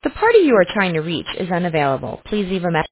The party you are trying to reach is unavailable. Please leave a message.